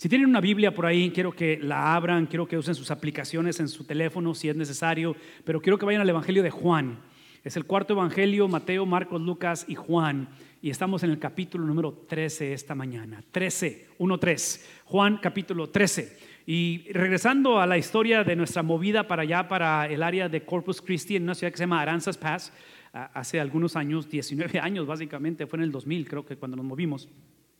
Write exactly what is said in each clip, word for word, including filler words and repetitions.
Si tienen una Biblia por ahí, quiero que la abran, quiero que usen sus aplicaciones en su teléfono si es necesario, pero quiero que vayan al Evangelio de Juan. Es el cuarto Evangelio: Mateo, Marcos, Lucas y Juan. Y estamos en el capítulo número trece esta mañana. trece, uno tres. Juan capítulo trece. Y regresando a la historia de nuestra movida para allá, para el área de Corpus Christi, en una ciudad que se llama Aransas Pass, hace algunos años, diecinueve años básicamente, fue en el dos mil creo que cuando nos movimos.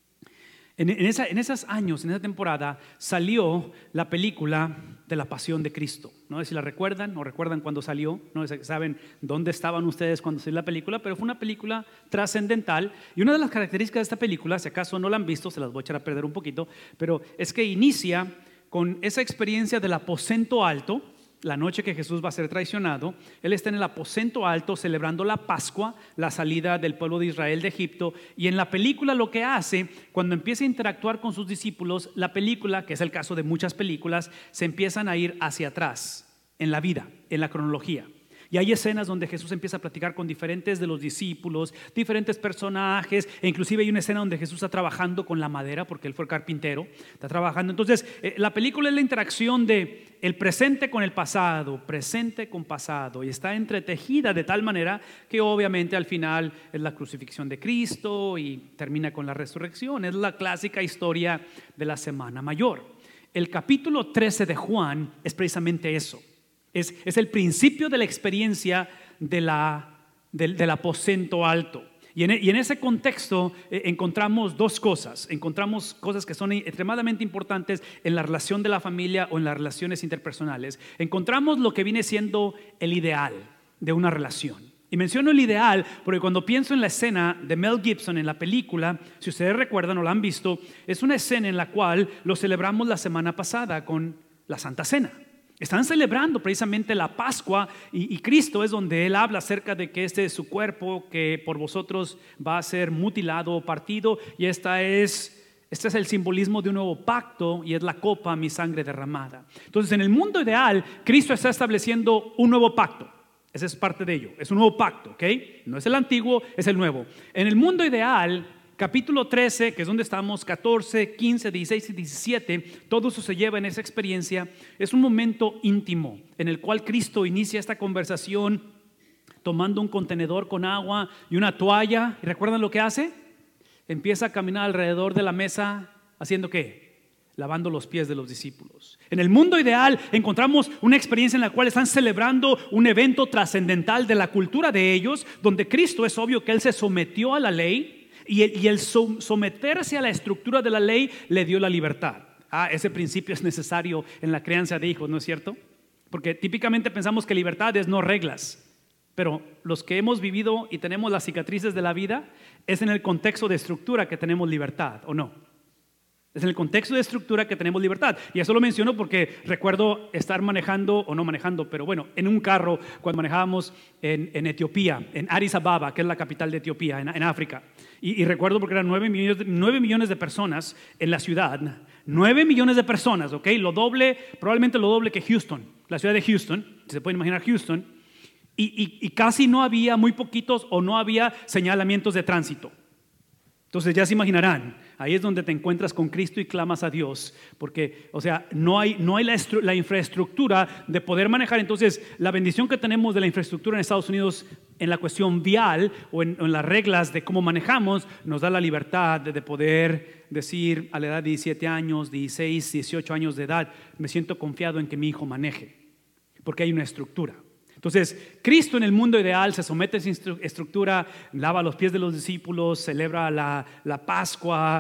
En, en, esa, en esos años, en esa temporada, salió la película de la Pasión de Cristo. No sé si la recuerdan o recuerdan cuando salió, no sé si saben dónde estaban ustedes cuando salió la película, pero fue una película trascendental. Y una de las características de esta película, si acaso no la han visto, se las voy a echar a perder un poquito, pero es que inicia con esa experiencia del aposento alto. La noche que Jesús va a ser traicionado, Él está en el aposento alto celebrando la Pascua, la salida del pueblo de Israel de Egipto. Y en la película lo que hace, cuando empieza a interactuar con sus discípulos, la película, que es el caso de muchas películas, se empiezan a ir hacia atrás en la vida, en la cronología. Y hay escenas donde Jesús empieza a platicar con diferentes de los discípulos, diferentes personajes, e inclusive hay una escena donde Jesús está trabajando con la madera, porque Él fue carpintero, está trabajando. Entonces, eh, la película es la interacción de el presente con el pasado, presente con pasado, y está entretejida de tal manera que obviamente al final es la crucifixión de Cristo y termina con la resurrección. Es la clásica historia de la Semana Mayor. El capítulo trece de Juan es precisamente eso. Es, es el principio de la experiencia de la, del, del aposento alto. Y en, y en ese contexto eh, encontramos dos cosas. Encontramos cosas que son extremadamente importantes en la relación de la familia o en las relaciones interpersonales. Encontramos lo que viene siendo el ideal de una relación. Y menciono el ideal porque cuando pienso en la escena de Mel Gibson en la película, si ustedes recuerdan o la han visto, es una escena en la cual lo celebramos la semana pasada con la Santa Cena. Están celebrando precisamente la Pascua y, y Cristo es donde Él habla acerca de que este es su cuerpo que por vosotros va a ser mutilado o partido, y esta es, este es el simbolismo de un nuevo pacto y es la copa, mi sangre derramada. Entonces, en el mundo ideal, Cristo está estableciendo un nuevo pacto. Esa es parte de ello, es un nuevo pacto, ¿ok? No es el antiguo, es el nuevo. En el mundo ideal, capítulo trece, que es donde estamos, catorce, quince, dieciséis y diecisiete, todo eso se lleva en esa experiencia. Es un momento íntimo en el cual Cristo inicia esta conversación tomando un contenedor con agua y una toalla. ¿Y recuerdan lo que hace? Empieza a caminar alrededor de la mesa, ¿haciendo qué? Lavando los pies de los discípulos. En el mundo ideal encontramos una experiencia en la cual están celebrando un evento trascendental de la cultura de ellos, donde Cristo, es obvio que Él se sometió a la ley. Y el, y el someterse a la estructura de la ley le dio la libertad. Ah, ese principio es necesario en la crianza de hijos, ¿no es cierto? Porque típicamente pensamos que libertad es no reglas. Pero los que hemos vivido y tenemos las cicatrices de la vida, es en el contexto de estructura que tenemos libertad, ¿o no? Es en el contexto de estructura que tenemos libertad. Y eso lo menciono porque recuerdo estar manejando, o no manejando, pero bueno, en un carro cuando manejábamos en, en Etiopía, en Addis Ababa, que es la capital de Etiopía, en, en África. Y, y recuerdo porque eran nueve millones, nueve millones de personas en la ciudad. nueve millones de personas, ¿ok? Lo doble, probablemente lo doble que Houston, la ciudad de Houston. Se pueden imaginar Houston. Y, y, y casi no había, muy poquitos, o no había señalamientos de tránsito. Entonces ya se imaginarán, ahí es donde te encuentras con Cristo y clamas a Dios, porque, o sea, no hay, no hay la, la infraestructura de poder manejar. Entonces, la bendición que tenemos de la infraestructura en Estados Unidos en la cuestión vial o en, en las reglas de cómo manejamos, nos da la libertad de, de poder decir a la edad de diecisiete años, dieciséis, dieciocho años de edad, me siento confiado en que mi hijo maneje, porque hay una estructura. Entonces, Cristo en el mundo ideal se somete a esa estructura, lava los pies de los discípulos, celebra la, la Pascua,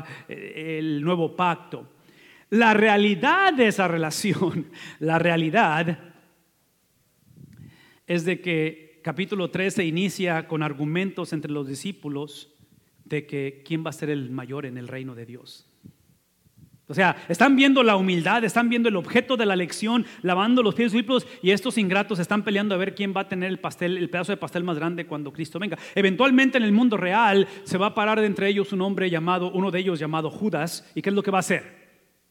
el nuevo pacto. La realidad de esa relación, la realidad es de que capítulo trece inicia con argumentos entre los discípulos de que quién va a ser el mayor en el reino de Dios. O sea, están viendo la humildad, están viendo el objeto de la lección, lavando los pies de los discípulos, y estos ingratos están peleando a ver quién va a tener el pastel, el pedazo de pastel más grande cuando Cristo venga. Eventualmente en el mundo real se va a parar de entre ellos un hombre llamado, uno de ellos llamado Judas, ¿y qué es lo que va a hacer?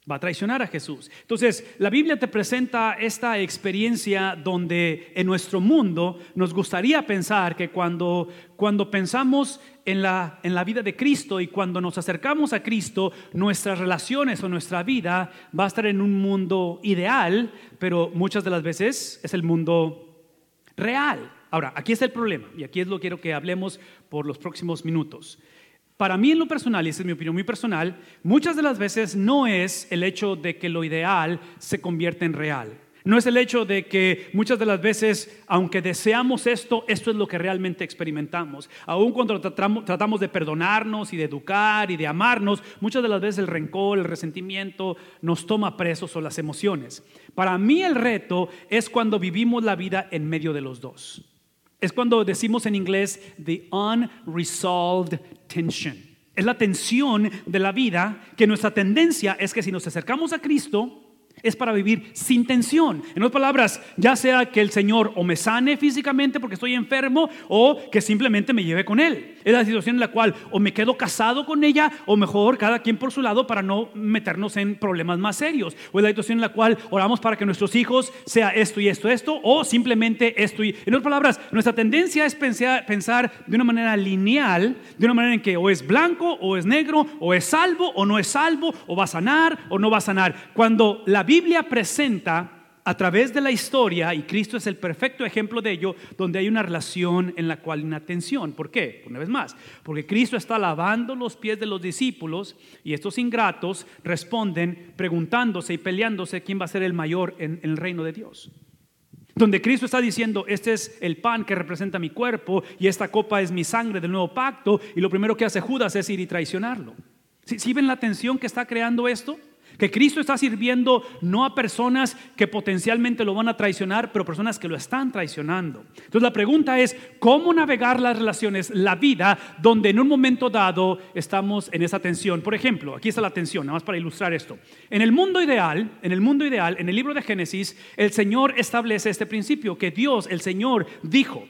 Va a traicionar a Jesús. Entonces, la Biblia te presenta esta experiencia donde en nuestro mundo nos gustaría pensar que cuando, cuando pensamos en la, en la vida de Cristo y cuando nos acercamos a Cristo, nuestras relaciones o nuestra vida va a estar en un mundo ideal, pero muchas de las veces es el mundo real. Ahora, aquí está el problema y aquí es lo que quiero que hablemos por los próximos minutos. Para mí en lo personal, y esa es mi opinión muy personal, muchas de las veces no es el hecho de que lo ideal se convierta en real. No es el hecho de que muchas de las veces, aunque deseamos esto, esto es lo que realmente experimentamos. Aun cuando tratamos, tratamos de perdonarnos y de educar y de amarnos, muchas de las veces el rencor, el resentimiento nos toma presos o las emociones. Para mí el reto es cuando vivimos la vida en medio de los dos. Es cuando decimos en inglés the unresolved tension. Es la tensión de la vida, que nuestra tendencia es que si nos acercamos a Cristo es para vivir sin tensión. En otras palabras, ya sea que el Señor o me sane físicamente porque estoy enfermo, o que simplemente me lleve con Él. Es la situación en la cual o me quedo casado con ella, o mejor cada quien por su lado para no meternos en problemas más serios. O es la situación en la cual oramos para que nuestros hijos sea esto y esto, esto, o simplemente esto y... En otras palabras, nuestra tendencia es pensar, pensar de una manera lineal, de una manera en que o es blanco o es negro, o es salvo o no es salvo, o va a sanar o no va a sanar. Cuando la Biblia presenta a través de la historia, y Cristo es el perfecto ejemplo de ello, donde hay una relación en la cual hay una tensión. ¿Por qué? Una vez más, porque Cristo está lavando los pies de los discípulos y estos ingratos responden preguntándose y peleándose quién va a ser el mayor en, en el reino de Dios. Donde Cristo está diciendo, este es el pan que representa mi cuerpo y esta copa es mi sangre del nuevo pacto, y lo primero que hace Judas es ir y traicionarlo. ¿Sí, sí ven la tensión que está creando esto? Que Cristo está sirviendo no a personas que potencialmente lo van a traicionar, pero personas que lo están traicionando. Entonces la pregunta es, ¿cómo navegar las relaciones, la vida, donde en un momento dado estamos en esa tensión? Por ejemplo, aquí está la tensión, nada más para ilustrar esto. En el mundo ideal, en el mundo ideal, en el libro de Génesis, el Señor establece este principio, que Dios, el Señor, dijo,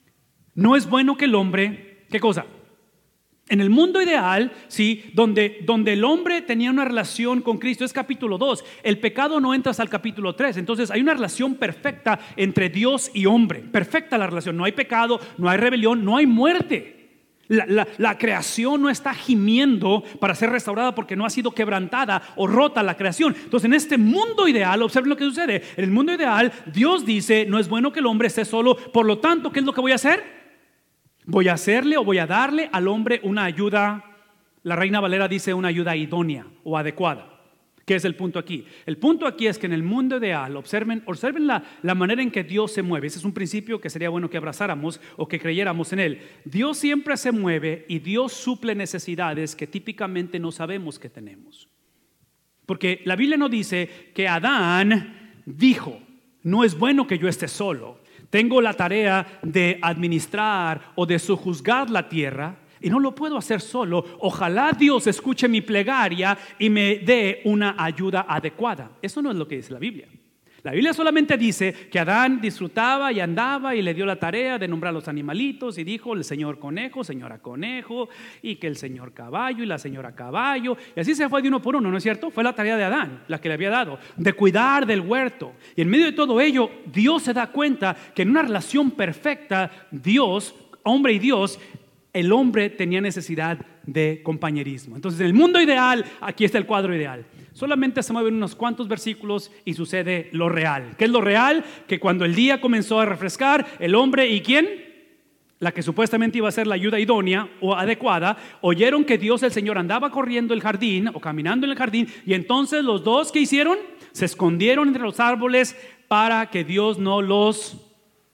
no es bueno que el hombre, ¿qué cosa? En el mundo ideal, sí, donde, donde el hombre tenía una relación con Cristo, es capítulo dos. El pecado no entra hasta el capítulo tres. Entonces hay una relación perfecta entre Dios y hombre. Perfecta la relación. No hay pecado, no hay rebelión, no hay muerte. La, la, la creación no está gimiendo para ser restaurada porque no ha sido quebrantada o rota la creación. Entonces en este mundo ideal, observen lo que sucede. En el mundo ideal, Dios dice, no es bueno que el hombre esté solo. Por lo tanto, ¿qué es lo que voy a hacer? Voy a hacerle o voy a darle al hombre una ayuda. La Reina Valera dice una ayuda idónea o adecuada. ¿Qué es el punto aquí? El punto aquí es que en el mundo ideal, observen, observen la, la manera en que Dios se mueve. Ese es un principio que sería bueno que abrazáramos o que creyéramos en él. Dios siempre se mueve y Dios suple necesidades que típicamente no sabemos que tenemos. Porque la Biblia no dice que Adán dijo, no es bueno que yo esté solo. Tengo la tarea de administrar o de sojuzgar la tierra y no lo puedo hacer solo. Ojalá Dios escuche mi plegaria y me dé una ayuda adecuada. Eso no es lo que dice la Biblia. La Biblia solamente dice que Adán disfrutaba y andaba y le dio la tarea de nombrar los animalitos y dijo el señor conejo, señora conejo, y que el señor caballo y la señora caballo, y así se fue de uno por uno, ¿no es cierto? Fue la tarea de Adán, la que le había dado, de cuidar del huerto. Y en medio de todo ello, Dios se da cuenta que en una relación perfecta, Dios, hombre y Dios, el hombre tenía necesidad de compañerismo. Entonces en el mundo ideal, aquí está el cuadro ideal. Solamente se mueven unos cuantos versículos y sucede lo real. ¿Qué es lo real? Que cuando el día comenzó a refrescar, el hombre y ¿quién? La que supuestamente iba a ser la ayuda idónea o adecuada, oyeron que Dios el Señor andaba corriendo el jardín o caminando en el jardín, y entonces los dos, ¿qué hicieron? Se escondieron entre los árboles para que Dios no los...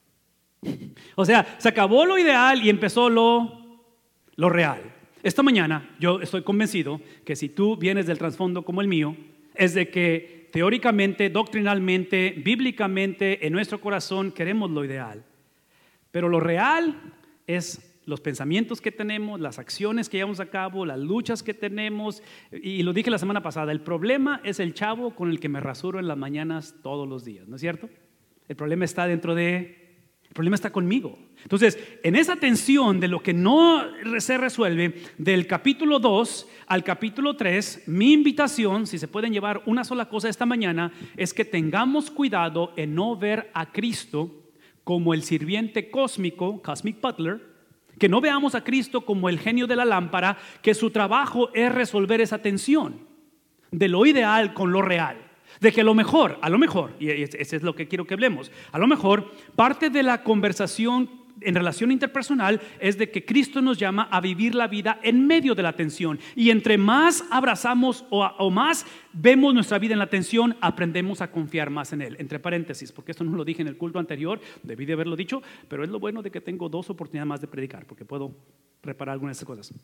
O sea, se acabó lo ideal y empezó lo, lo real. Esta mañana yo estoy convencido que si tú vienes del trasfondo como el mío, es de que teóricamente, doctrinalmente, bíblicamente, en nuestro corazón queremos lo ideal. Pero lo real es los pensamientos que tenemos, las acciones que llevamos a cabo, las luchas que tenemos. Y lo dije la semana pasada, el problema es el chavo con el que me rasuro en las mañanas todos los días, ¿no es cierto? El problema está dentro de El problema está conmigo. Entonces, en esa tensión de lo que no se resuelve, del capítulo dos al capítulo tres, mi invitación, si se pueden llevar una sola cosa esta mañana, es que tengamos cuidado en no ver a Cristo como el sirviente cósmico, cosmic butler, que no veamos a Cristo como el genio de la lámpara, que su trabajo es resolver esa tensión de lo ideal con lo real. De que a lo mejor, a lo mejor, y ese es lo que quiero que hablemos, a lo mejor parte de la conversación en relación interpersonal es de que Cristo nos llama a vivir la vida en medio de la tensión. Y entre más abrazamos o, o más vemos nuestra vida en la tensión, aprendemos a confiar más en Él. Entre paréntesis, porque esto no lo dije en el culto anterior, debí de haberlo dicho, pero es lo bueno de que tengo dos oportunidades más de predicar, porque puedo reparar algunas de esas cosas.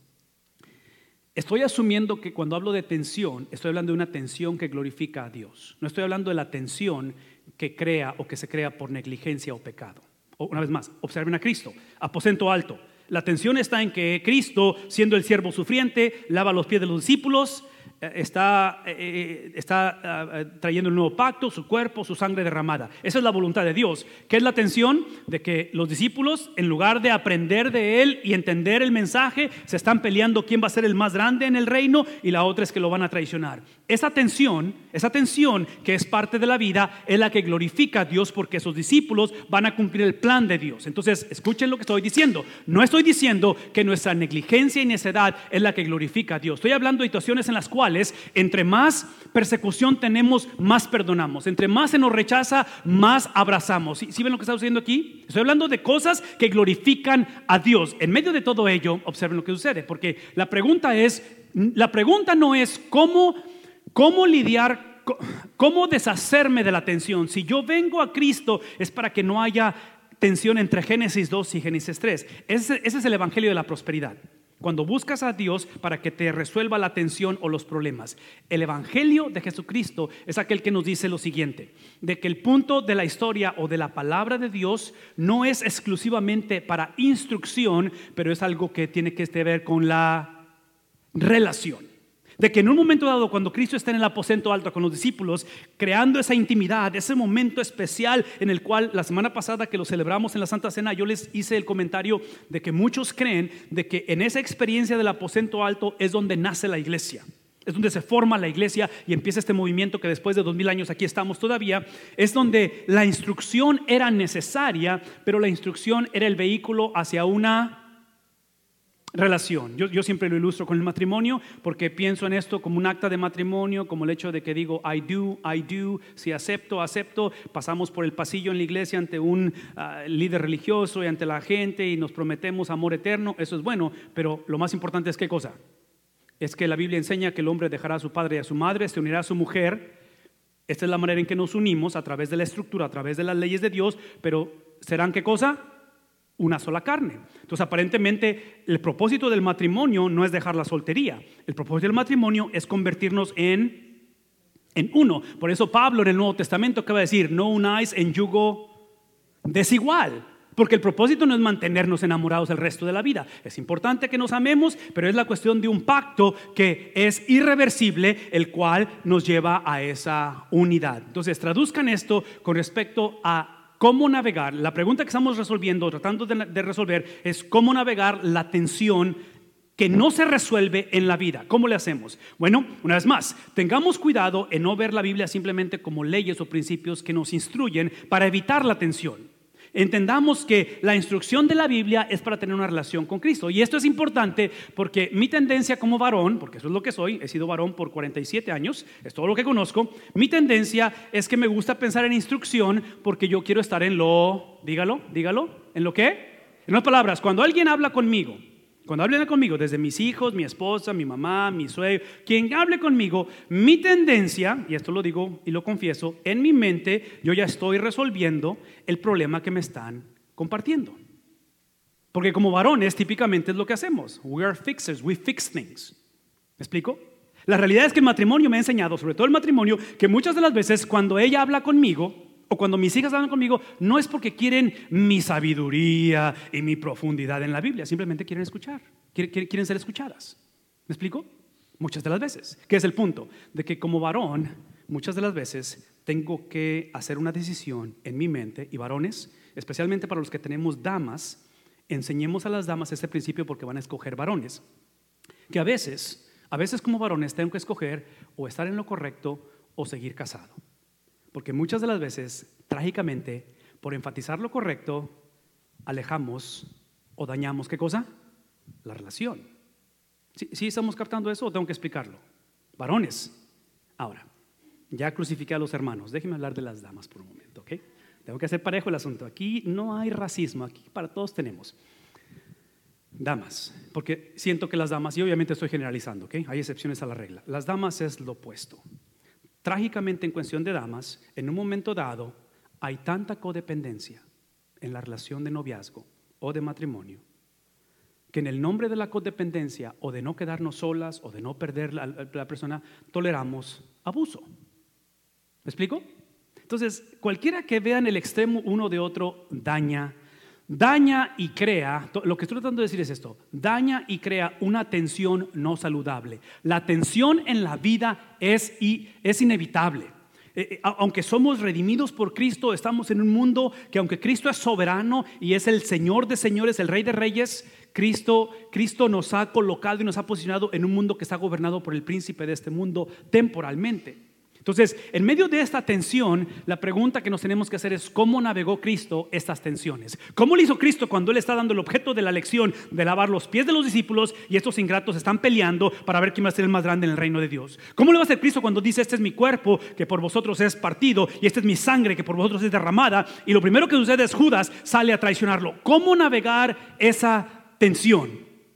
Estoy asumiendo que cuando hablo de tensión, estoy hablando de una tensión que glorifica a Dios. No estoy hablando de la tensión que crea o que se crea por negligencia o pecado. O, una vez más, observen a Cristo, aposento alto. La tensión está en que Cristo, siendo el siervo sufriente, lava los pies de los discípulos, está, eh, está eh, trayendo el nuevo pacto, su cuerpo, su sangre derramada. Esa es la voluntad de Dios. ¿Qué es la tensión? De que los discípulos, en lugar de aprender de Él y entender el mensaje, se están peleando quién va a ser el más grande en el reino, y la otra es que lo van a traicionar. Esa tensión, esa tensión que es parte de la vida, es la que glorifica a Dios, porque esos discípulos van a cumplir el plan de Dios. Entonces, escuchen lo que estoy diciendo. No estoy diciendo que nuestra negligencia y necedad es la que glorifica a Dios. Estoy hablando de situaciones en las cuales entre más persecución tenemos, más perdonamos. Entre más se nos rechaza, más abrazamos. ¿Sí, sí ven lo que está sucediendo aquí? Estoy hablando de cosas que glorifican a Dios. En medio de todo ello, observen lo que sucede, porque la pregunta es, la pregunta no es cómo, cómo lidiar, cómo deshacerme de la tensión. Si yo vengo a Cristo es para que no haya tensión entre Génesis dos y Génesis tres. Ese, ese es el evangelio de la prosperidad. Cuando buscas a Dios para que te resuelva la tensión o los problemas. El evangelio de Jesucristo es aquel que nos dice lo siguiente: de que el punto de la historia o de la palabra de Dios no es exclusivamente para instrucción, pero es algo que tiene que ver con la relación. De que en un momento dado, cuando Cristo está en el aposento alto con los discípulos, creando esa intimidad, ese momento especial en el cual la semana pasada que lo celebramos en la Santa Cena, yo les hice el comentario de que muchos creen de que en esa experiencia del aposento alto es donde nace la iglesia. Es donde se forma la iglesia y empieza este movimiento que después de dos mil años aquí estamos todavía. Es donde la instrucción era necesaria, pero la instrucción era el vehículo hacia una relación. Yo, yo siempre lo ilustro con el matrimonio, porque pienso en esto como un acta de matrimonio, como el hecho de que digo I do, I do, si acepto, acepto. Pasamos por el pasillo en la iglesia ante un uh, líder religioso y ante la gente y nos prometemos amor eterno. Eso es bueno, pero lo más importante es ¿qué cosa? Es que la Biblia enseña que el hombre dejará a su padre y a su madre, se unirá a su mujer. Esta es la manera en que nos unimos, a través de la estructura, a través de las leyes de Dios. Pero ¿serán qué cosa? Una sola carne. Entonces, aparentemente, el propósito del matrimonio no es dejar la soltería. El propósito del matrimonio es convertirnos en, en uno. Por eso Pablo en el Nuevo Testamento, ¿qué va a decir? No unáis en yugo desigual. Porque el propósito no es mantenernos enamorados el resto de la vida. Es importante que nos amemos, pero es la cuestión de un pacto que es irreversible, el cual nos lleva a esa unidad. Entonces, traduzcan esto con respecto a cómo navegar. La pregunta que estamos resolviendo, tratando de, de resolver, es cómo navegar la tensión que no se resuelve en la vida. ¿Cómo le hacemos? Bueno, una vez más, tengamos cuidado en no ver la Biblia simplemente como leyes o principios que nos instruyen para evitar la tensión. Entendamos que la instrucción de la Biblia es para tener una relación con Cristo. Y esto es importante porque mi tendencia como varón, porque eso es lo que soy, he sido varón por cuarenta y siete años, es todo lo que conozco. Mi tendencia es que me gusta pensar en instrucción porque yo quiero estar en lo, dígalo, dígalo, ¿en lo qué? En otras palabras, cuando alguien habla conmigo, cuando hablen conmigo, desde mis hijos, mi esposa, mi mamá, mi suegro, quien hable conmigo, mi tendencia, y esto lo digo y lo confieso, en mi mente yo ya estoy resolviendo el problema que me están compartiendo. Porque como varones típicamente es lo que hacemos. We are fixers, we fix things. ¿Me explico? La realidad es que el matrimonio me ha enseñado, sobre todo el matrimonio, que muchas de las veces cuando ella habla conmigo, o cuando mis hijas hablan conmigo, no es porque quieren mi sabiduría y mi profundidad en la Biblia, simplemente quieren escuchar, quieren, quieren ser escuchadas. ¿Me explico? Muchas de las veces. ¿Qué es el punto? De que como varón, muchas de las veces tengo que hacer una decisión en mi mente, y varones, especialmente para los que tenemos damas, enseñemos a las damas este principio porque van a escoger varones, que a veces, a veces como varones tengo que escoger o estar en lo correcto o seguir casado, porque muchas de las veces, trágicamente, por enfatizar lo correcto, alejamos o dañamos, ¿qué cosa? La relación. ¿Sí, sí estamos captando eso o tengo que explicarlo? Varones. Ahora, ya crucifiqué a los hermanos, déjenme hablar de las damas por un momento, ¿ok? Tengo que hacer parejo el asunto. Aquí no hay racismo, aquí para todos tenemos. Damas, porque siento que las damas, y obviamente estoy generalizando, ¿ok? Hay excepciones a la regla. Las damas es lo opuesto. Trágicamente, en cuestión de damas, en un momento dado, hay tanta codependencia en la relación de noviazgo o de matrimonio, que en el nombre de la codependencia o de no quedarnos solas o de no perder la, la persona, toleramos abuso. ¿Me explico? Entonces, cualquiera que vea en el extremo uno de otro daña, daña y crea, lo que estoy tratando de decir es esto, daña y crea una tensión no saludable. La tensión en la vida es, y, es inevitable. Eh, aunque somos redimidos por Cristo, estamos en un mundo que aunque Cristo es soberano y es el Señor de señores, el Rey de reyes, Cristo, Cristo nos ha colocado y nos ha posicionado en un mundo que está gobernado por el príncipe de este mundo temporalmente. Entonces, en medio de esta tensión, la pregunta que nos tenemos que hacer es ¿cómo navegó Cristo estas tensiones? ¿Cómo lo hizo Cristo cuando Él está dando el objeto de la lección de lavar los pies de los discípulos y estos ingratos están peleando para ver quién va a ser el más grande en el reino de Dios? ¿Cómo lo va a hacer Cristo cuando dice este es mi cuerpo que por vosotros es partido y esta es mi sangre que por vosotros es derramada? Y lo primero que sucede es Judas sale a traicionarlo. ¿Cómo navegar esa tensión?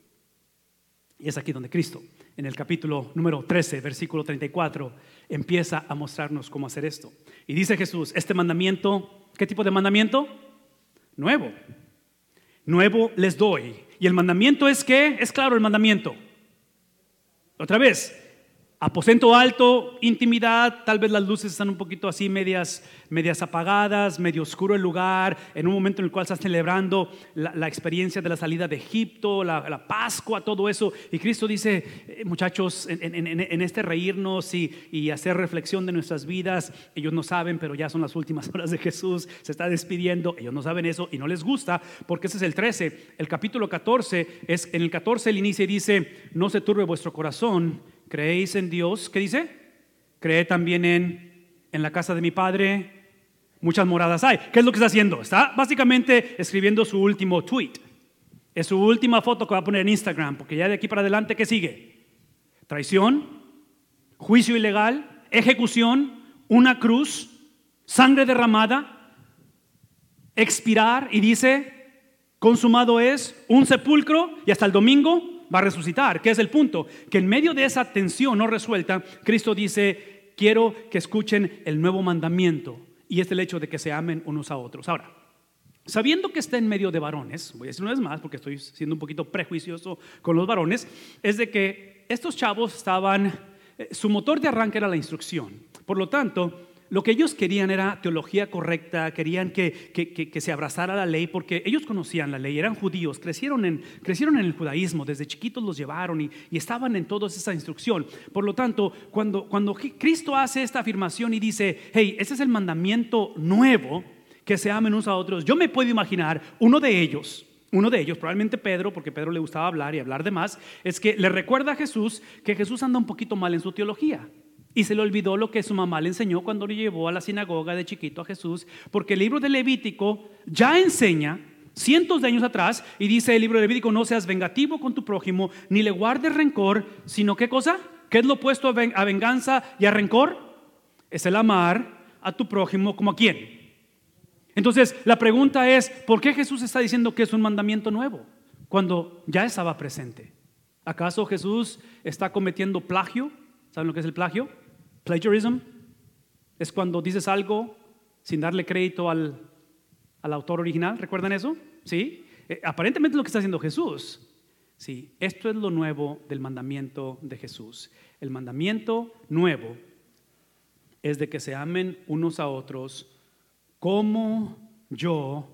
Y es aquí donde Cristo, en el capítulo número trece, versículo treinta y cuatro, empieza a mostrarnos cómo hacer esto. Y dice Jesús, este mandamiento, ¿qué tipo de mandamiento? Nuevo. Nuevo les doy. Y el mandamiento es ¿qué? Es claro el mandamiento. Otra vez, aposento alto, intimidad, tal vez las luces están un poquito así medias, medias apagadas, medio oscuro el lugar, en un momento en el cual estás celebrando la, la experiencia de la salida de Egipto, la, la Pascua, todo eso. Y Cristo dice, eh, muchachos, en, en, en, en este reírnos y, y hacer reflexión de nuestras vidas, ellos no saben, pero ya son las últimas horas de Jesús, se está despidiendo, ellos no saben eso y no les gusta, porque ese es el trece. El capítulo catorce, es, en el catorce él inicia y dice, no se turbe vuestro corazón, creéis en Dios, ¿qué dice? Cree también en, en la casa de mi Padre muchas moradas hay. ¿Qué es lo que está haciendo? Está básicamente escribiendo su último tweet. Es su última foto que va a poner en Instagram, porque ya de aquí para adelante, ¿qué sigue? Traición, juicio ilegal, ejecución, una cruz, sangre derramada, expirar, y dice, consumado es, un sepulcro, y hasta el domingo va a resucitar. ¿Qué es el punto? Que en medio de esa tensión no resuelta, Cristo dice, quiero que escuchen el nuevo mandamiento, y es el hecho de que se amen unos a otros. Ahora, sabiendo que está en medio de varones, voy a decir una vez más porque estoy siendo un poquito prejuicioso con los varones, es de que estos chavos estaban, eh, su motor de arranque era la instrucción. Por lo tanto, lo que ellos querían era teología correcta, querían que, que, que, que se abrazara la ley, porque ellos conocían la ley, eran judíos, crecieron en, crecieron en el judaísmo, desde chiquitos los llevaron y, y estaban en toda esa instrucción. Por lo tanto, cuando, cuando Cristo hace esta afirmación y dice, hey, ese es el mandamiento nuevo, que se amen unos a otros, yo me puedo imaginar uno de ellos, uno de ellos, probablemente Pedro, porque Pedro le gustaba hablar y hablar de más, es que le recuerda a Jesús que Jesús anda un poquito mal en su teología. Y se le olvidó lo que su mamá le enseñó cuando le llevó a la sinagoga de chiquito a Jesús, porque el libro de Levítico ya enseña cientos de años atrás, y dice el libro de Levítico, no seas vengativo con tu prójimo, ni le guardes rencor, sino ¿qué cosa? ¿Qué es lo opuesto a venganza y a rencor? Es el amar a tu prójimo como a quién. Entonces la pregunta es, ¿por qué Jesús está diciendo que es un mandamiento nuevo cuando ya estaba presente? ¿Acaso Jesús está cometiendo plagio? ¿Saben lo que es el plagio? Plagiarism es cuando dices algo sin darle crédito al, al autor original. ¿Recuerdan eso? ¿Sí? Eh, aparentemente es lo que está haciendo Jesús. Sí, esto es lo nuevo del mandamiento de Jesús. El mandamiento nuevo es de que se amen unos a otros como yo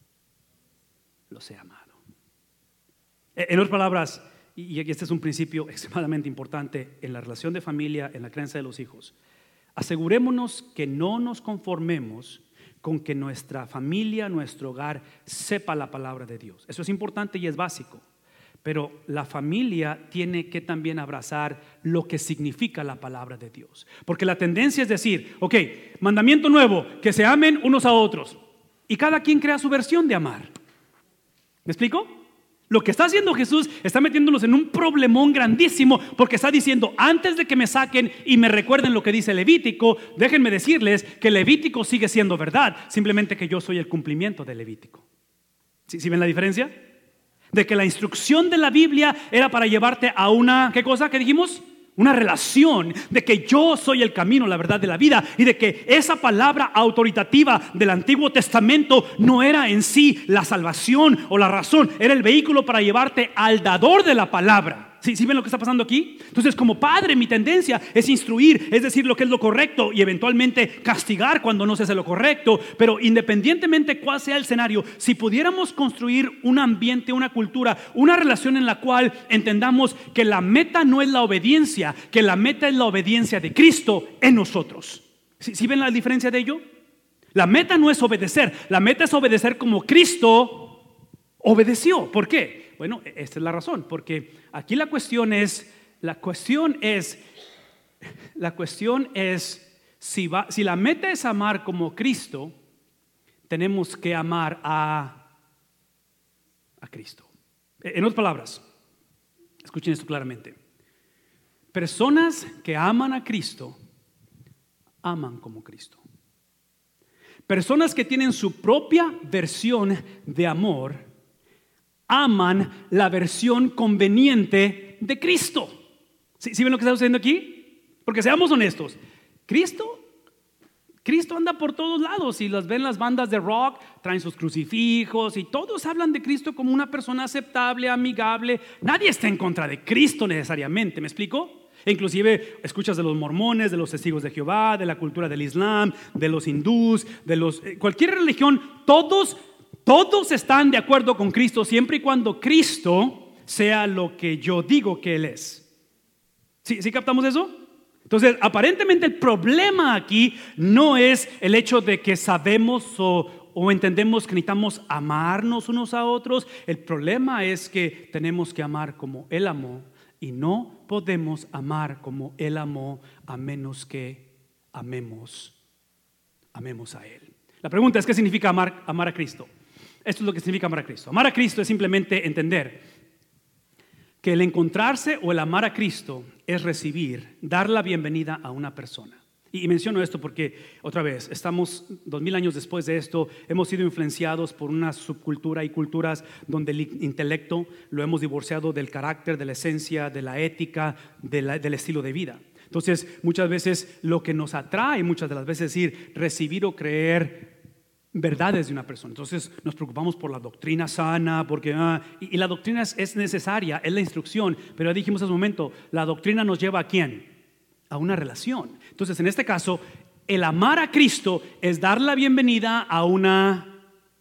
los he amado. Eh, en otras palabras, y este es un principio extremadamente importante en la relación de familia, en la crianza de los hijos. Asegurémonos que no nos conformemos con que nuestra familia, nuestro hogar sepa la palabra de Dios. Eso es importante y es básico. Pero la familia tiene que también abrazar lo que significa la palabra de Dios. Porque la tendencia es decir, ok, mandamiento nuevo, que se amen unos a otros. Y cada quien crea su versión de amar. ¿Me explico? Lo que está haciendo Jesús está metiéndonos en un problemón grandísimo, porque está diciendo, antes de que me saquen y me recuerden lo que dice Levítico, déjenme decirles que Levítico sigue siendo verdad, simplemente que yo soy el cumplimiento de Levítico. ¿Sí, sí ven la diferencia? De que la instrucción de la Biblia era para llevarte a una, ¿qué cosa que dijimos? Una relación de que yo soy el camino, la verdad de la vida, y de que esa palabra autoritativa del Antiguo Testamento no era en sí la salvación o la razón, era el vehículo para llevarte al dador de la palabra. ¿Sí, ¿Sí ven lo que está pasando aquí? Entonces, como padre, mi tendencia es instruir, es decir, lo que es lo correcto, y eventualmente castigar cuando no se hace lo correcto. Pero independientemente cuál sea el escenario, si pudiéramos construir un ambiente, una cultura, una relación en la cual entendamos que la meta no es la obediencia, que la meta es la obediencia de Cristo en nosotros. ¿Sí, ¿Sí ven la diferencia de ello? La meta no es obedecer, la meta es obedecer como Cristo obedeció. ¿Por qué? Bueno, esta es la razón, porque aquí la cuestión es, la cuestión es, la cuestión es, si, va, si la meta es amar como Cristo, tenemos que amar a, a Cristo. En otras palabras, escuchen esto claramente. Personas que aman a Cristo, aman como Cristo. Personas que tienen su propia versión de amor, aman la versión conveniente de Cristo. ¿Sí, ¿Sí ven lo que está sucediendo aquí? Porque seamos honestos, Cristo, Cristo anda por todos lados. Y las ven las bandas de rock, traen sus crucifijos y todos hablan de Cristo como una persona aceptable, amigable. Nadie está en contra de Cristo necesariamente, ¿me explico? Inclusive escuchas de los mormones, de los testigos de Jehová, de la cultura del Islam, de los hindús, de los cualquier religión, todos Todos están de acuerdo con Cristo siempre y cuando Cristo sea lo que yo digo que Él es. ¿Sí, ¿Sí captamos eso? Entonces, aparentemente el problema aquí no es el hecho de que sabemos o, o entendemos que necesitamos amarnos unos a otros. El problema es que tenemos que amar como Él amó, y no podemos amar como Él amó a menos que amemos, amemos a Él. La pregunta es, ¿qué significa amar, amar a Cristo? Esto es lo que significa amar a Cristo. Amar a Cristo es simplemente entender que el encontrarse o el amar a Cristo es recibir, dar la bienvenida a una persona. Y menciono esto porque, otra vez, estamos dos mil años después de esto, hemos sido influenciados por una subcultura y culturas donde el intelecto lo hemos divorciado del carácter, de la esencia, de la ética, de la, del estilo de vida. Entonces, muchas veces lo que nos atrae, muchas de las veces, es decir, recibir o creer verdades de una persona. Entonces nos preocupamos por la doctrina sana, porque ah, y, y la doctrina es, es necesaria, es la instrucción, pero ya dijimos hace un momento, la doctrina nos lleva ¿a quién? A una relación. Entonces, en este caso, el amar a Cristo es dar la bienvenida a una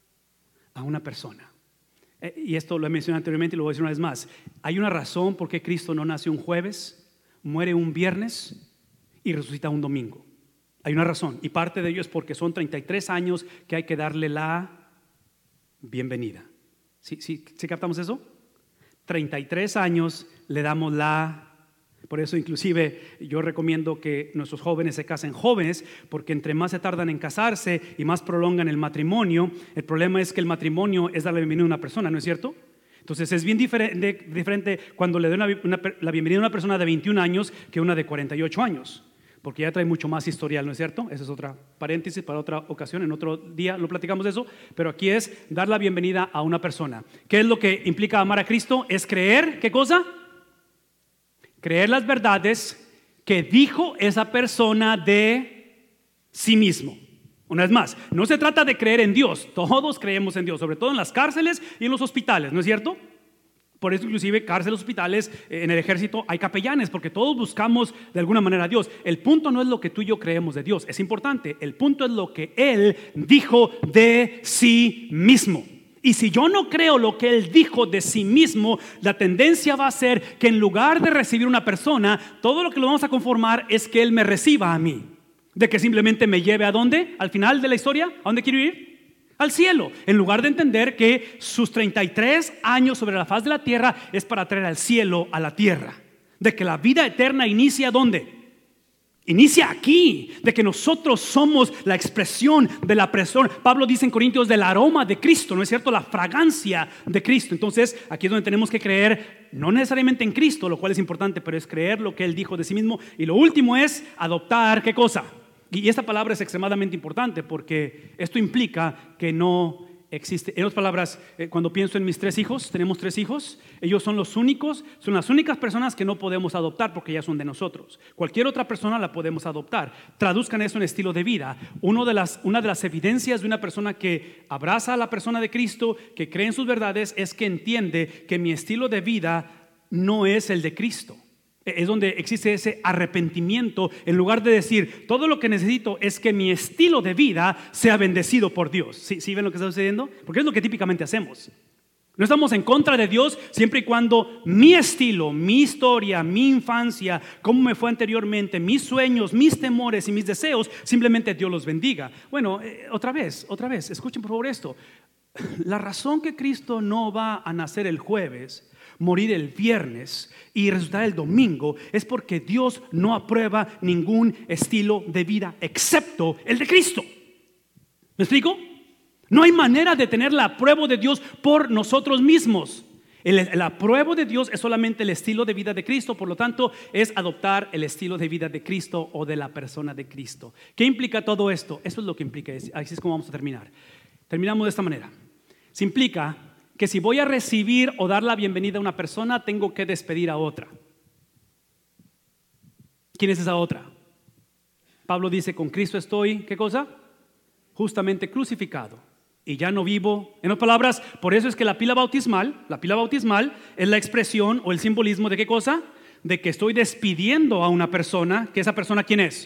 a una persona. Eh, y esto lo he mencionado anteriormente y lo voy a decir una vez más. Hay una razón por qué Cristo no nació un jueves, muere un viernes y resucita un domingo. Hay una razón, y parte de ello es porque son treinta y tres años que hay que darle la bienvenida. ¿Sí, sí, ¿sí captamos eso? treinta y tres años le damos la... Por eso inclusive yo recomiendo que nuestros jóvenes se casen jóvenes, porque entre más se tardan en casarse y más prolongan el matrimonio, el problema es que el matrimonio es darle la bienvenida a una persona, ¿no es cierto? Entonces es bien diferente, diferente cuando le doy una, una, la bienvenida a una persona de veintiún años que una de cuarenta y ocho años. Porque ya trae mucho más historial, ¿no es cierto? Esa es otra paréntesis para otra ocasión, en otro día lo platicamos de eso. Pero aquí es dar la bienvenida a una persona. ¿Qué es lo que implica amar a Cristo? Es creer, ¿qué cosa? Creer las verdades que dijo esa persona de sí mismo. Una vez más, no se trata de creer en Dios. Todos creemos en Dios, sobre todo en las cárceles y en los hospitales, ¿no es cierto? Por eso inclusive cárceles, hospitales, en el ejército hay capellanes, porque todos buscamos de alguna manera a Dios. El punto no es lo que tú y yo creemos de Dios, es importante. El punto es lo que Él dijo de sí mismo. Y si yo no creo lo que Él dijo de sí mismo, la tendencia va a ser que en lugar de recibir una persona, todo lo que lo vamos a conformar es que Él me reciba a mí. De que simplemente me lleve ¿a dónde? Al final de la historia, ¿a dónde quiero ir? Al cielo. En lugar de entender que sus treinta y tres años sobre la faz de la tierra es para traer al cielo a la tierra. De que la vida eterna inicia ¿dónde? Inicia aquí, de que nosotros somos la expresión de la persona. Pablo dice en Corintios del aroma de Cristo, ¿no es cierto? La fragancia de Cristo. Entonces aquí es donde tenemos que creer, no necesariamente en Cristo, lo cual es importante, pero es creer lo que Él dijo de sí mismo. Y lo último es adoptar, ¿qué cosa? Y esta palabra es extremadamente importante porque esto implica que no existe. En otras palabras, cuando pienso en mis tres hijos, tenemos tres hijos, ellos son los únicos, son las únicas personas que no podemos adoptar porque ya son de nosotros. Cualquier otra persona la podemos adoptar. Traduzcan eso en estilo de vida. Uno de las, una de las evidencias de una persona que abraza a la persona de Cristo, que cree en sus verdades, es que entiende que mi estilo de vida no es el de Cristo. Es donde existe ese arrepentimiento. En lugar de decir, todo lo que necesito es que mi estilo de vida sea bendecido por Dios. ¿Sí, sí ven lo que está sucediendo? Porque es lo que típicamente hacemos. No estamos en contra de Dios siempre y cuando mi estilo, mi historia, mi infancia, cómo me fue anteriormente, mis sueños, mis temores y mis deseos, simplemente Dios los bendiga. Bueno, eh, otra vez, otra vez, escuchen por favor esto. La razón que Cristo no va a nacer el jueves, morir el viernes y resucitar el domingo es porque Dios no aprueba ningún estilo de vida excepto el de Cristo. ¿Me explico? No hay manera de tener la apruebo de Dios por nosotros mismos. El, el apruebo de Dios es solamente el estilo de vida de Cristo. Por lo tanto, es adoptar el estilo de vida de Cristo o de la persona de Cristo. ¿Qué implica todo esto? Eso es lo que implica. Así es como vamos a terminar. Terminamos de esta manera. Se implica que si voy a recibir o dar la bienvenida a una persona, tengo que despedir a otra. ¿Quién es esa otra? Pablo dice, con Cristo estoy, ¿qué cosa? Justamente crucificado. Y ya no vivo. En otras palabras, por eso es que la pila bautismal, la pila bautismal es la expresión o el simbolismo de ¿qué cosa? De que estoy despidiendo a una persona, que esa persona ¿quién es?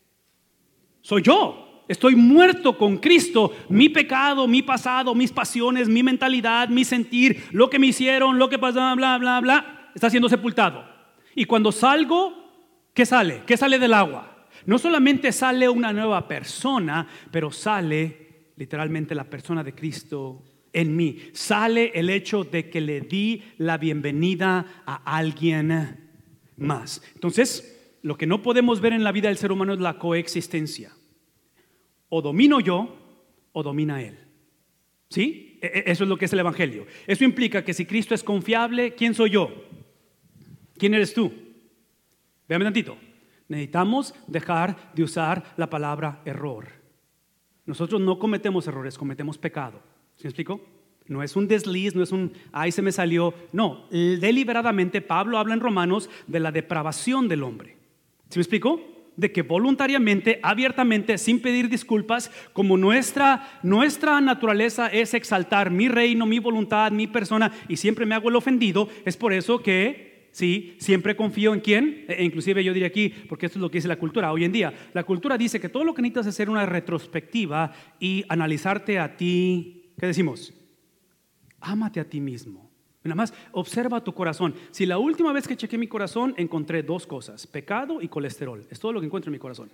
Soy yo. Estoy muerto con Cristo. Mi pecado, mi pasado, mis pasiones, mi mentalidad, mi sentir, lo que me hicieron, lo que pasó, bla, bla, bla, está siendo sepultado. Y cuando salgo, ¿qué sale? ¿Qué sale del agua? No solamente sale una nueva persona, pero sale literalmente la persona de Cristo en mí. Sale el hecho de que le di la bienvenida a alguien más. Entonces, lo que no podemos ver en la vida del ser humano es la coexistencia. O domino yo o domina Él. ¿Sí? Eso es lo que es el Evangelio. Eso implica que si Cristo es confiable, ¿quién soy yo? ¿Quién eres tú? Véame tantito. Necesitamos dejar de usar la palabra error. Nosotros no cometemos errores, cometemos pecado. ¿Sí me explico? No es un desliz, no es un, ay, se me salió. No, deliberadamente Pablo habla en Romanos de la depravación del hombre. ¿Sí me explico? De que voluntariamente, abiertamente, sin pedir disculpas, como nuestra, nuestra naturaleza es exaltar mi reino, mi voluntad, mi persona, y siempre me hago el ofendido. Es por eso que, sí, siempre confío en quién. E inclusive yo diría aquí, porque esto es lo que dice la cultura hoy en día. La cultura dice que todo lo que necesitas es hacer una retrospectiva y analizarte a ti. ¿Qué decimos? Ámate a ti mismo. Nada más observa tu corazón. Si la última vez que chequé mi corazón encontré dos cosas, pecado y colesterol. Es todo lo que encuentro en mi corazón.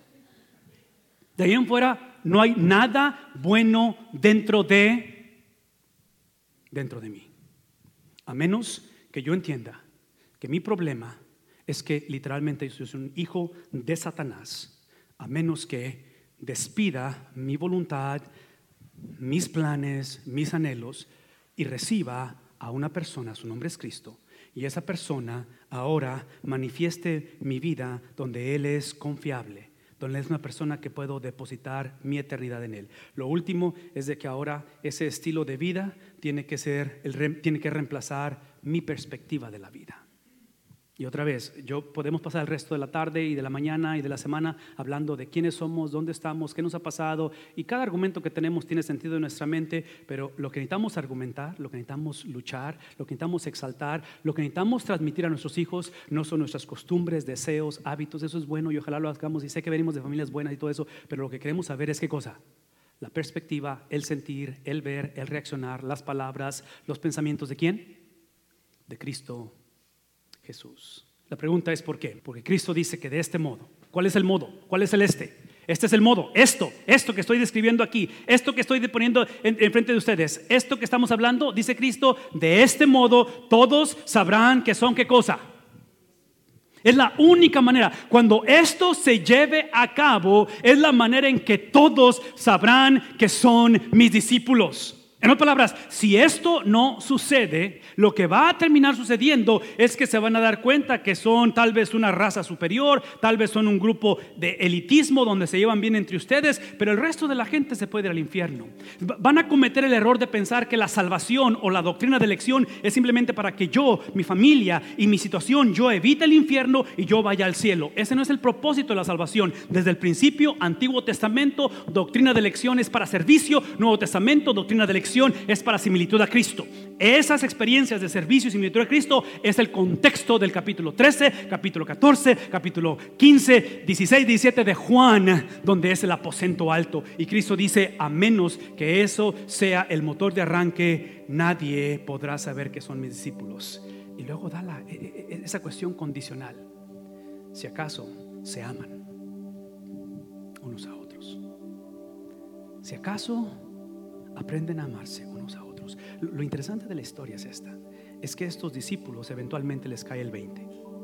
De ahí en fuera no hay nada bueno dentro de dentro de mí. A menos que yo entienda que mi problema es que literalmente yo soy un hijo de Satanás. A menos que despida mi voluntad, mis planes, mis anhelos y reciba a una persona, su nombre es Cristo, y esa persona ahora manifieste mi vida donde Él es confiable, donde Él es una persona que puedo depositar mi eternidad en Él. Lo último es de que ahora ese estilo de vida tiene que ser, el, tiene que reemplazar mi perspectiva de la vida. Y otra vez, yo podemos pasar el resto de la tarde y de la mañana y de la semana hablando de quiénes somos, dónde estamos, qué nos ha pasado, y cada argumento que tenemos tiene sentido en nuestra mente, pero lo que necesitamos argumentar, lo que necesitamos luchar, lo que necesitamos exaltar, lo que necesitamos transmitir a nuestros hijos no son nuestras costumbres, deseos, hábitos. Eso es bueno y ojalá lo hagamos, y sé que venimos de familias buenas y todo eso, pero lo que queremos saber es qué cosa: la perspectiva, el sentir, el ver, el reaccionar, las palabras, los pensamientos ¿de quién? De Cristo Jesús. La pregunta es ¿por qué? Porque Cristo dice que de este modo. ¿Cuál es el modo? ¿Cuál es el este? Este es el modo, esto, esto que estoy describiendo aquí, esto que estoy poniendo en, en frente de ustedes, esto que estamos hablando, dice Cristo, de este modo todos sabrán que son ¿qué cosa? Es la única manera. Cuando esto se lleve a cabo, es la manera en que todos sabrán que son mis discípulos. En otras palabras, si esto no sucede, lo que va a terminar sucediendo es que se van a dar cuenta que son tal vez una raza superior, tal vez son un grupo de elitismo donde se llevan bien entre ustedes, pero el resto de la gente se puede ir al infierno. Van a cometer el error de pensar que la salvación o la doctrina de elección es simplemente para que yo, mi familia y mi situación, yo evite el infierno y yo vaya al cielo. Ese no es el propósito de la salvación. Desde el principio, Antiguo Testamento, doctrina de elección es para servicio, Nuevo Testamento, doctrina de elección es para similitud a Cristo. Esas experiencias de servicio y similitud a Cristo es el contexto del capítulo trece, capítulo catorce, capítulo quince, dieciséis, diecisiete de Juan, donde es el aposento alto. Y Cristo dice, a menos que eso sea el motor de arranque, nadie podrá saber que son mis discípulos. Y luego da la, esa cuestión condicional: si acaso se aman unos a otros, si acaso aprenden a amarse unos a otros. Lo interesante de la historia es esta: es que estos discípulos eventualmente les cae el veinte.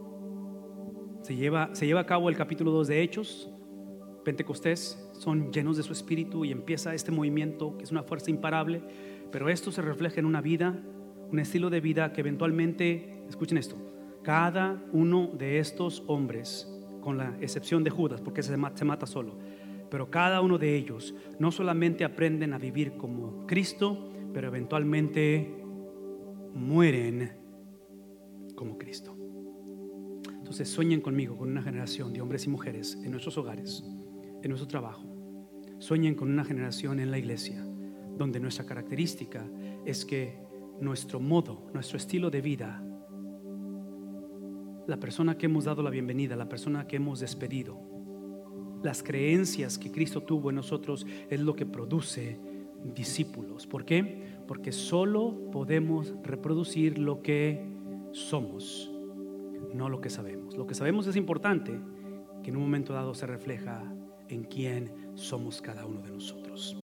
Se lleva, se lleva a cabo el capítulo dos de Hechos, Pentecostés, son llenos de su espíritu y empieza este movimiento que es una fuerza imparable. Pero esto se refleja en una vida, un estilo de vida que eventualmente, escuchen esto, cada uno de estos hombres, con la excepción de Judas, porque se mata, se mata solo, pero cada uno de ellos no solamente aprenden a vivir como Cristo, pero eventualmente mueren como Cristo. Entonces sueñen conmigo con una generación de hombres y mujeres en nuestros hogares, en nuestro trabajo. Sueñen con una generación en la iglesia donde nuestra característica es que nuestro modo, nuestro estilo de vida, la persona que hemos dado la bienvenida, la persona que hemos despedido, las creencias que Cristo tuvo en nosotros es lo que produce discípulos. ¿Por qué? Porque solo podemos reproducir lo que somos, no lo que sabemos. Lo que sabemos es importante, que en un momento dado se refleja en quién somos cada uno de nosotros.